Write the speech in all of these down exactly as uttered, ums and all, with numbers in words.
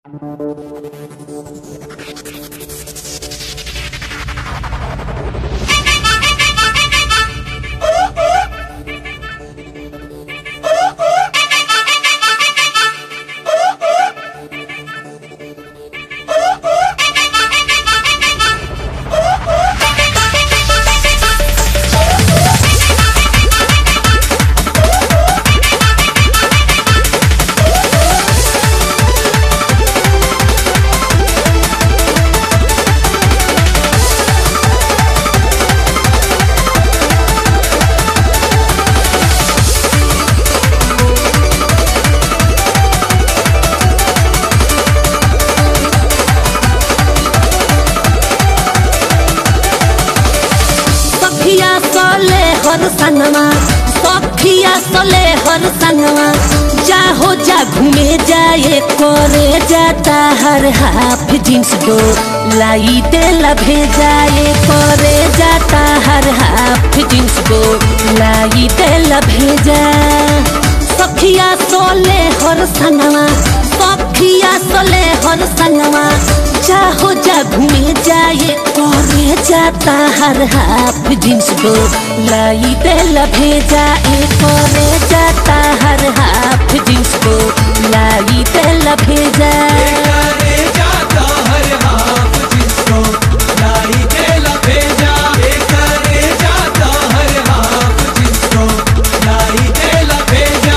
हर संगवा सखिया सले हर संगवा जाहो जा घूमे जाए करे जाता हर हाफ जींस दो लाई देला भेजाए करे जाता हर हाफ जींस दो लाई देला भेजा सखिया सोले हर संगवा सखिया सोले हर संगवा जाहो जा घूमे जाए करे जाता हर हाफ जींस दो लाई देला भेजा ए करे जाता हर हाफ जींस दो लाई देला भेजा करे जाता हर हाफ जींस दो लाई देला भेजा करे जाता हर हाफ जींस दो लाई देला भेजा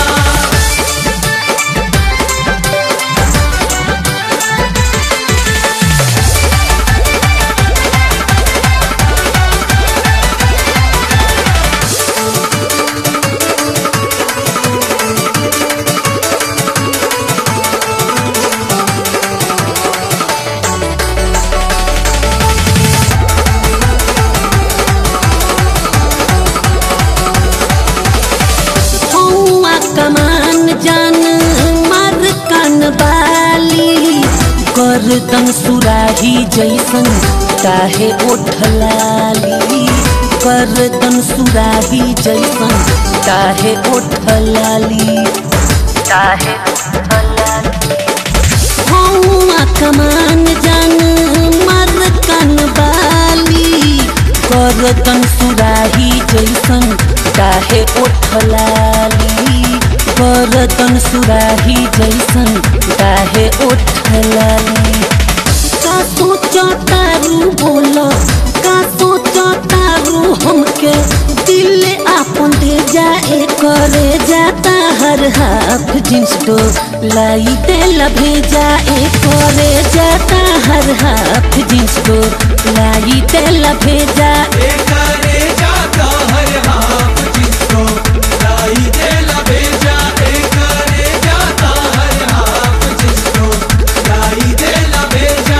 कमान जान मार कान बाली गर्दन सुराही जैसन काहे ओठलाली गर्दन सुराही जैसन काहे ओठलाली काहे ओठलाली हौआ कमान जान मार कान बाली गर्दन सुराही जैसन काहे ओठलाली गर्दन सुराही जैसन काहे ओठलाली का सोचा तारू बोलो का सोचा तारू हमके दिल आपन दे जाए करे जाता हर हाफ जींस दो लाई देला भेजा ए करे जाता हर हाफ जींस दो लाई देला भेजा करे जाता हर हाफ जींस दो लाई देला भेजा करे जाता हर हाफ जींस दो लाई देला भेजा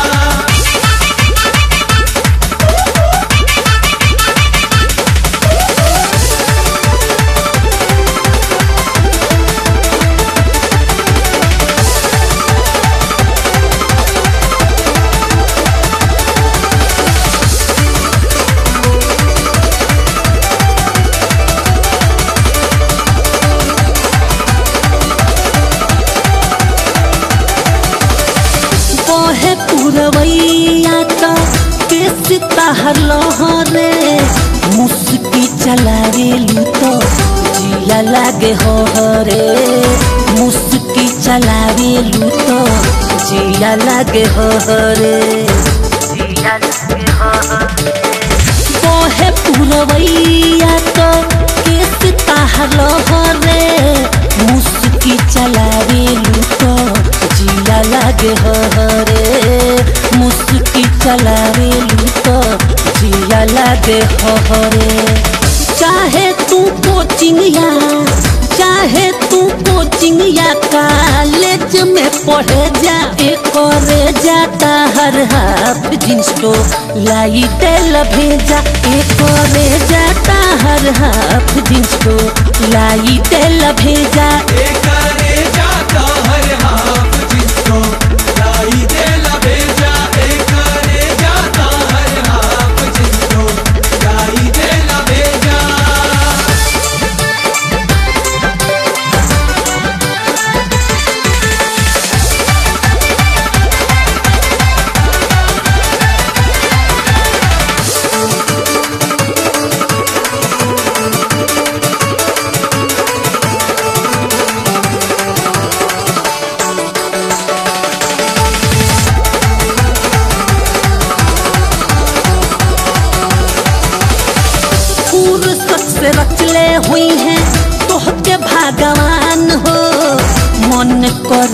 पुरवैया तो केस ताहर लहरे मुस्की चलावेलू तो जिया लागे हो रे मुस्की चलावेलू तो जिया लागे हो रे जिया लागे हो बोहे पुरवैया तो केस ताहर लहरे मुस्की चलावेलू तो जिया लागे हो रे मुस्की चलावेलू तो जिया लागे हो रे चाहे तू कोचिंग या चाहे तू कोचिंग या कॉलेज में पढ़े जा करे जाता हर हाफ जींस दो लाई देला भेजा करे जाता हर हाफ जींस दो लाई देला भेजा करे जाता हर हाफ जींस दो लाई देला भेजा करे जाता हर हाफ जींस दो लाई देला भेजा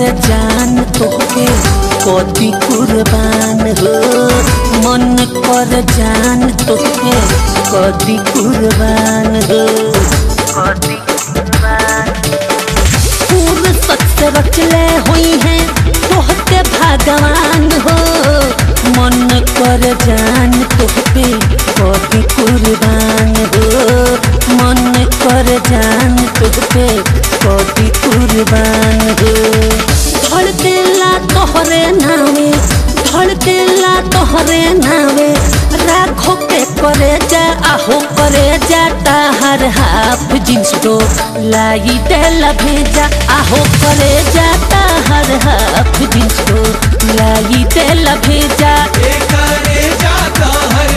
जान तोके कदी कुर्बान हो, मन कर जान तोके कदी कुर्बान हो, कदी कुर्बान। फुर्सत से रचले हुई है तोहके भगवान हो, मन कर जान तोहके कदी कुर्बान हो, मन कर जान तोहके कदी कुर्बान हो। धड़केला तोहरे नावे, धड़केला तोहरे नावे, राखो के करे जा आहो करे जा ताहर हाफ जींस तो लाई देला भेजा, आहो करे जा ताहर हाफ जींस तो लाई देला भेजा। करे जाता हर